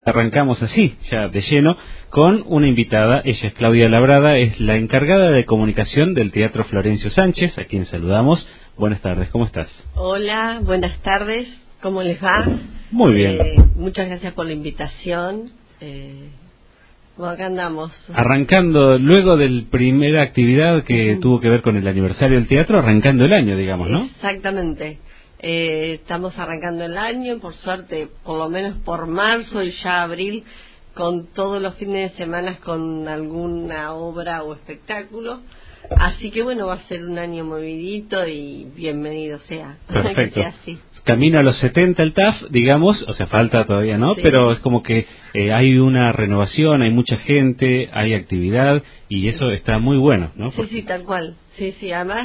Arrancamos así, ya de lleno, con una invitada. Ella es Claudia Labrada, es la encargada de comunicación del Teatro Florencio Sánchez, a quien saludamos. Buenas tardes, ¿cómo estás? Hola, buenas tardes, ¿cómo les va? Muy bien. Muchas gracias por la invitación. Bueno, acá andamos. Arrancando, luego de la primera actividad que tuvo que ver con el aniversario del teatro, arrancando el año, digamos, ¿no? Exactamente. Estamos arrancando el año, por suerte, por lo menos por marzo y ya abril, con todos los fines de semana con alguna obra o espectáculo. Así que bueno, va a ser un año movidito y bienvenido sea. Perfecto. Que sea así. Camino a los 70 el TAF, digamos, o sea, falta todavía, ¿no? Sí. Pero es como que hay una renovación, hay mucha gente, hay actividad y eso está muy bueno, ¿no? Sí, sí, tal cual. Sí, sí, además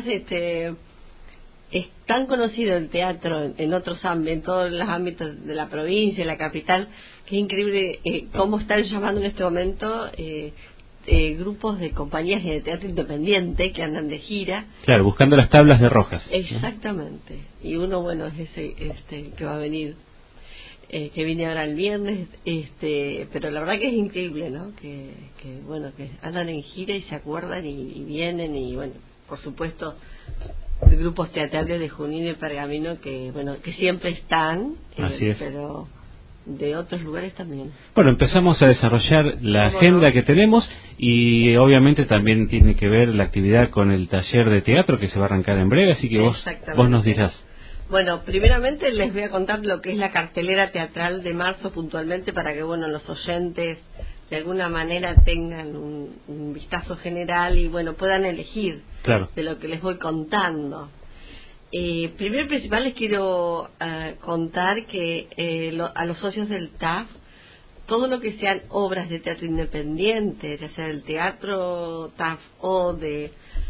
es tan conocido el teatro en otros ámbitos, en todos los ámbitos de la provincia, de la capital, que es increíble cómo están llamando en este momento grupos de compañías de teatro independiente que andan de gira. Claro, buscando las tablas de Rojas. Exactamente. ¿No? Y uno, bueno, es ese que va a venir, que viene ahora el viernes, pero la verdad que es increíble, ¿no? Que bueno, que andan en gira y se acuerdan y vienen y bueno, por supuesto, grupos teatrales de Junín y Pergamino que bueno, que siempre están, Así es. pero de otros lugares también. Bueno, empezamos a desarrollar la agenda que tenemos y obviamente también tiene que ver la actividad con el taller de teatro que se va a arrancar en breve, así que vos nos dirás. Bueno, primeramente les voy a contar lo que es la cartelera teatral de marzo puntualmente para que bueno, los oyentes de alguna manera tengan un vistazo general y bueno, puedan elegir de lo que les voy contando. Primero y principal les quiero contar que a los socios del TAF, todo lo que sean obras de teatro independiente, ya sea del teatro TAF o de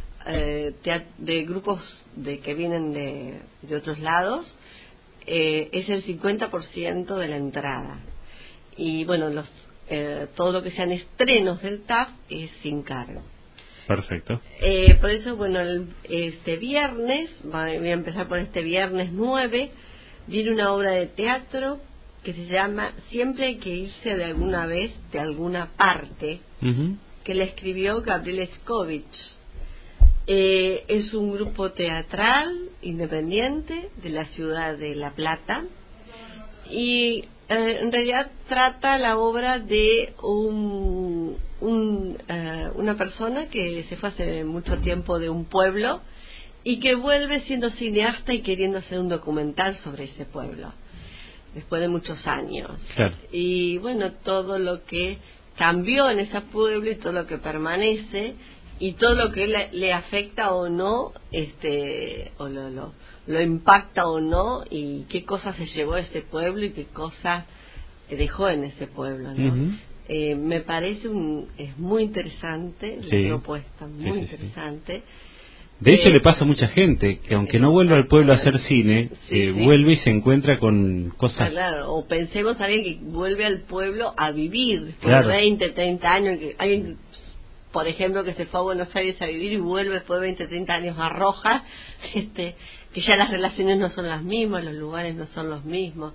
grupos que vienen de otros lados, es el 50% de la entrada. Y bueno, todo lo que sean estrenos del TAF es sin cargo. Perfecto. Por eso, bueno, este viernes, voy a empezar por este viernes 9, viene una obra de teatro que se llama Siempre hay que irse de alguna vez, de alguna parte, que la escribió Gabriel Escovich. Es un grupo teatral independiente de la ciudad de La Plata y en realidad trata la obra de una persona que se fue hace mucho tiempo de un pueblo y que vuelve siendo cineasta y queriendo hacer un documental sobre ese pueblo después de muchos años. Claro. Y bueno, todo lo que cambió en ese pueblo y todo lo que permanece y todo lo que le afecta o no, o lo impacta o no, y qué cosas se llevó a ese pueblo y qué cosas dejó en ese pueblo, ¿no? Me parece es muy interesante la propuesta, muy interesante. De hecho, le pasa a mucha gente que aunque no vuelva al pueblo a hacer cine, vuelve y se encuentra con cosas. Claro, o pensemos a alguien que vuelve al pueblo a vivir por 20, 30 años, alguien, por ejemplo, que se fue a Buenos Aires a vivir y vuelve después de 20, 30 años a Rojas, que ya las relaciones no son las mismas, los lugares no son los mismos.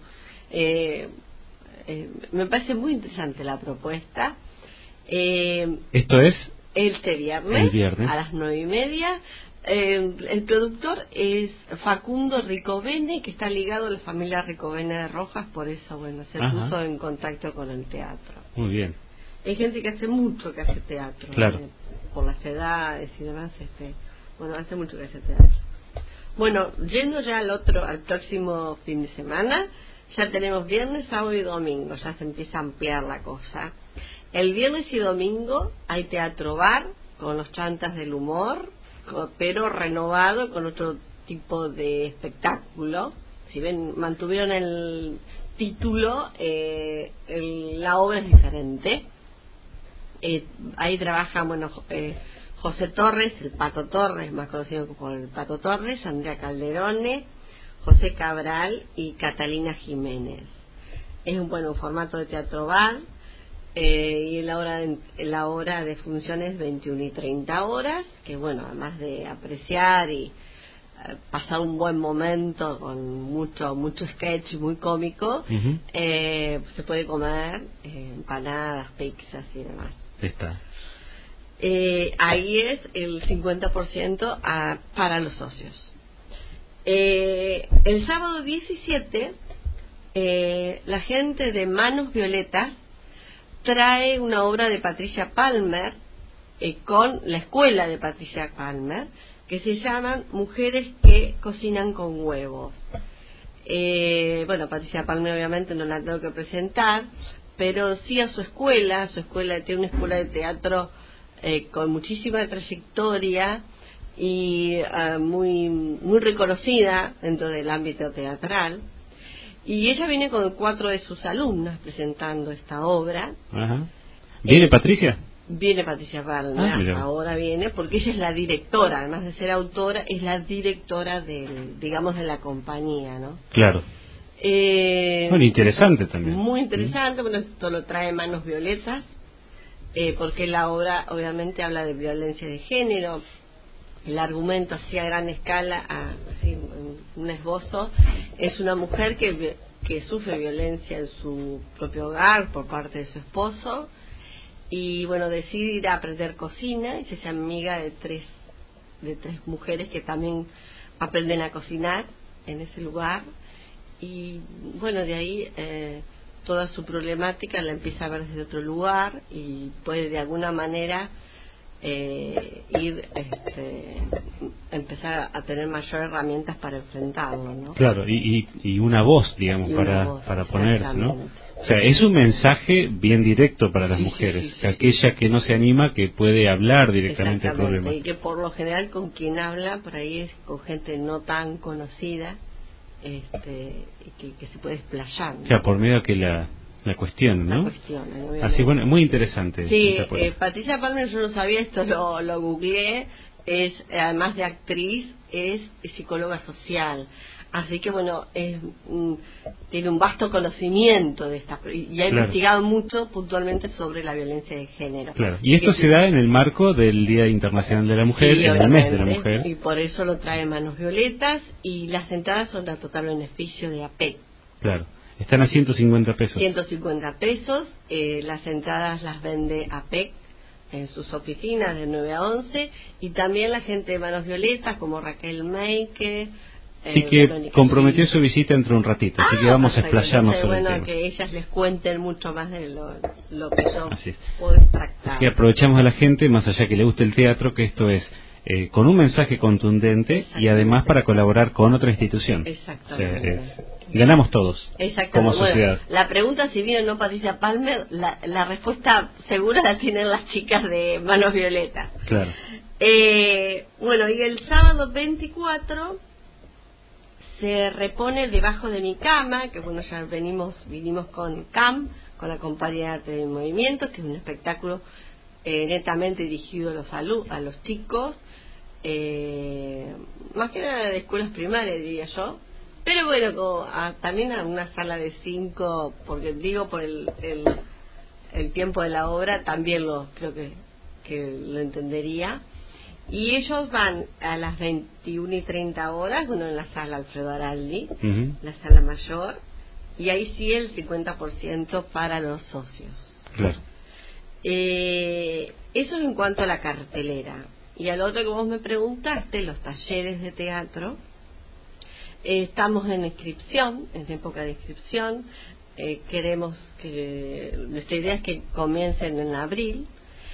Me parece muy interesante la propuesta. Esto es este viernes, el viernes a las 9:30. El productor es Facundo Ricovene, que está ligado a la familia Ricovene de Rojas, por eso bueno, se puso en contacto con el teatro. Muy bien. Hay gente que hace mucho que hace teatro, por las edades y demás, bueno, hace mucho que hace teatro. Bueno, yendo ya al próximo fin de semana, ya tenemos viernes, sábado y domingo, ya se empieza a ampliar la cosa. El viernes y domingo hay teatro bar con los chantas del humor, pero renovado con otro tipo de espectáculo. Si ven, mantuvieron el título, la obra es diferente. Ahí trabaja, bueno, José Torres, el Pato Torres, más conocido como el Pato Torres, Andrea Calderone, José Cabral y Catalina Jiménez. Es un formato de teatro bar, y la hora de funciones 21 y 30 horas, que bueno, además de apreciar y pasar un buen momento con mucho sketch muy cómico, se puede comer empanadas, pizzas y demás. Está. Ahí es el 50% para los socios. El sábado 17 la gente de Manos Violetas trae una obra de Patricia Palmer con la escuela de Patricia Palmer, que se llaman Mujeres que cocinan con huevos. Bueno, Patricia Palmer obviamente no la tengo que presentar, pero sí a su escuela tiene una escuela de teatro con muchísima trayectoria y muy reconocida dentro del ámbito teatral. Y ella viene con 4 de sus alumnas presentando esta obra. Ajá. ¿Viene Patricia? Viene Patricia Palmer, ahora viene, porque ella es la directora, además de ser autora, es la directora de la compañía, ¿no? Claro. Bueno, interesante también. Muy interesante, bueno, esto lo trae Manos Violetas, porque la obra obviamente habla de violencia de género. El argumento así a gran escala, así un esbozo, es una mujer que sufre violencia en su propio hogar por parte de su esposo, y bueno, decide ir a aprender cocina y se hace amiga de tres mujeres que también aprenden a cocinar en ese lugar, y bueno, de ahí toda su problemática la empieza a ver desde otro lugar y puede de alguna manera empezar a tener mayores herramientas para enfrentarlo, ¿no? Claro, y una voz, digamos, para ponerse, ¿no? O sea, es un mensaje bien directo para las mujeres, que aquella que no se anima, que puede hablar directamente al problema. Y que por lo general con quien habla por ahí es con gente no tan conocida, y que se puede explayar, ¿no? O sea, por medio de que la cuestión, ¿no? Así, bueno, muy interesante. Sí, Patricia Palmer, yo no sabía esto, lo googleé, es, además de actriz, es psicóloga social. Así que, bueno, tiene un vasto conocimiento de esta, y ha investigado mucho puntualmente sobre la violencia de género. Claro, y esto se da en el marco del Día Internacional de la Mujer, sí, en el mes de la mujer. Y por eso lo trae Manos Violetas, y las entradas son a total beneficio de APEC. Claro. Están a 150 pesos. 150 pesos. Las entradas las vende APEC en sus oficinas de 9 a 11. Y también la gente de Manos Violetas, como Raquel Meike. Sí, que comprometió su visita entre un ratito. Así que vamos a explayarnos sobre el tema. Bueno, que ellas les cuenten mucho más de lo que yo puedo extractar. Así que aprovechamos a la gente, más allá que le guste el teatro, que esto es con un mensaje contundente y además para colaborar con otra institución. Exactamente. O sea, ganamos todos como sociedad. Bueno, la pregunta si vino o no Patricia Palmer, la respuesta segura la tienen las chicas de Manos Violetas. Claro. Bueno, y el sábado 24 se repone Debajo de mi cama, que bueno, ya vinimos con CAM, con la Compañía de Arte de Movimiento, que es un espectáculo netamente dirigido a los chicos, más que nada de escuelas primarias, diría yo, pero bueno, también a una sala de 5, porque digo por el tiempo de la obra, también creo que lo entendería. Y ellos van a las 21:30, bueno, en la sala Alfredo Araldi, la sala mayor, y ahí sí el 50% para los socios. Claro. Eso en cuanto a la cartelera. Y al otro que vos me preguntaste, los talleres de teatro, estamos en inscripción, en época de inscripción. Queremos nuestra idea es que comiencen en abril.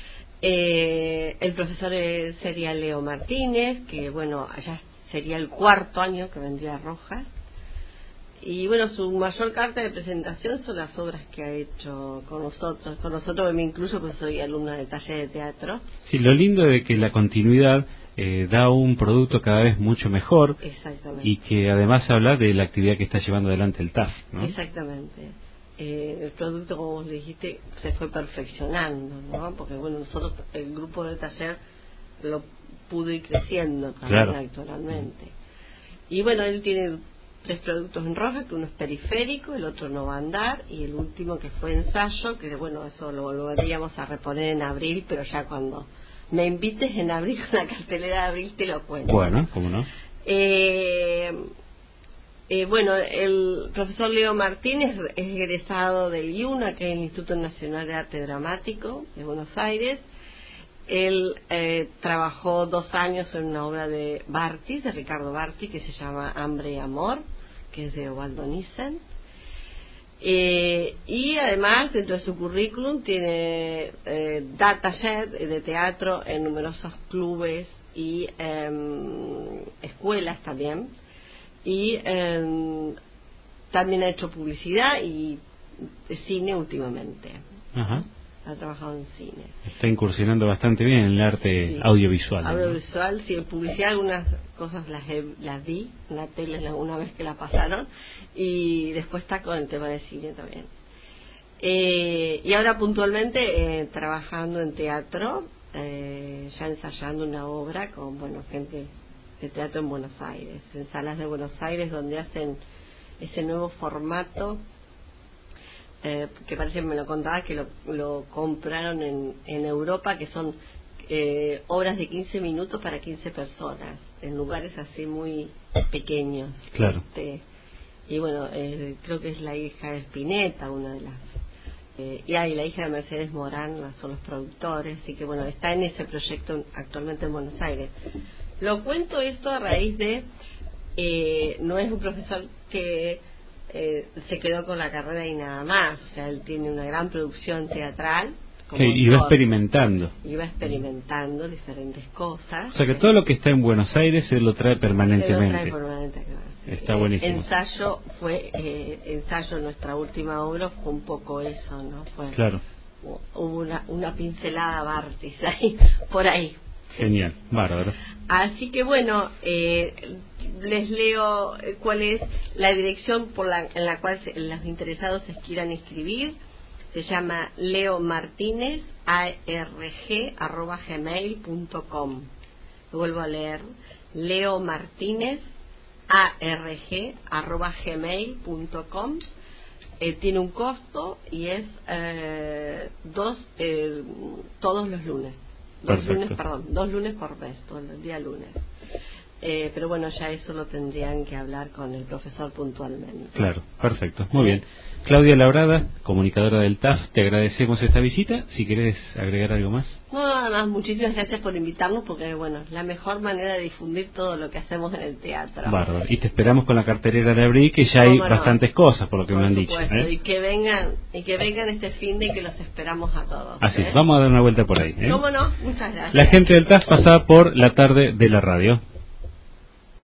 El profesor sería Leo Martínez, que bueno, allá sería el 4º año que vendría a Rojas, y bueno, su mayor carta de presentación son las obras que ha hecho con nosotros me incluyo porque soy alumna de taller de teatro. Sí, lo lindo de que la continuidad da un producto cada vez mucho mejor. Exactamente. Y que además habla de la actividad que está llevando adelante el TAF, ¿no? Exactamente. El producto, como vos dijiste, se fue perfeccionando, ¿no? Porque bueno, nosotros, el grupo de taller lo pudo ir creciendo también actualmente. Y bueno, él tiene 3 productos en Rojas, que uno es periférico, el otro no va a andar, y el último que fue ensayo, que bueno, eso lo volveríamos a reponer en abril, pero ya cuando me invites en abril, con la cartelera de abril te lo cuento. Bueno, ¿cómo no? Bueno, el profesor Leo Martínez es egresado del IUNA, que es el Instituto Nacional de Arte Dramático de Buenos Aires. Él trabajó 2 años en una obra de Barthes, de Ricardo Barthes, que se llama Hambre y Amor, que es de Osvaldo Nissen. Y además, dentro de su currículum, tiene da taller de teatro en numerosos clubes y escuelas también. Y también ha hecho publicidad y cine últimamente. Ajá. Ha trabajado en cine. Está incursionando bastante bien en el arte audiovisual. Audiovisual, sí, en publicidad algunas cosas las vi en la tele una vez que la pasaron, y después está con el tema de cine también. Y ahora puntualmente trabajando en teatro, ya ensayando una obra con gente de teatro en Buenos Aires, en salas de Buenos Aires, donde hacen ese nuevo formato que parece que me lo contaba que lo compraron en Europa, que son obras de 15 minutos para 15 personas en lugares así muy pequeños. Claro. Y bueno, creo que es la hija de Spinetta, una de las y la hija de Mercedes Morán son los productores, así que bueno, está en ese proyecto actualmente en Buenos Aires. Lo cuento esto a raíz de no es un profesor que se quedó con la carrera y nada más, o sea, él tiene una gran producción teatral. Y va experimentando. Y va experimentando diferentes cosas. O sea que todo lo que está en Buenos Aires él lo trae permanentemente. Está buenísimo. Ensayo, nuestra última obra fue un poco eso, ¿no? Claro. Hubo una pincelada Barthes ahí, por ahí. Genial, bárbaro. Así que bueno, les leo cuál es la dirección en la cual los interesados se quieran inscribir. Se llama leomartinezarg@gmail.com. Lo vuelvo a leer: leomartinezarg@gmail.com. Tiene un costo y es todos los lunes. Dos lunes por mes, todo el día lunes. Pero bueno, ya eso lo tendrían que hablar con el profesor puntualmente. Claro, perfecto, muy bien. Claudia Labrada, comunicadora del TAF, te agradecemos esta visita. Si querés agregar algo más. No, nada más, muchísimas gracias por invitarnos, porque bueno, es la mejor manera de difundir todo lo que hacemos en el teatro. Bárbaro, y te esperamos con la cartelera de abril, que ya hay bastantes cosas, por lo que me han dicho. Y que vengan este fin de que los esperamos a todos. Así es, vamos a dar una vuelta por ahí. ¿Cómo no? Muchas gracias. La gente del TAF pasaba por la tarde de la radio.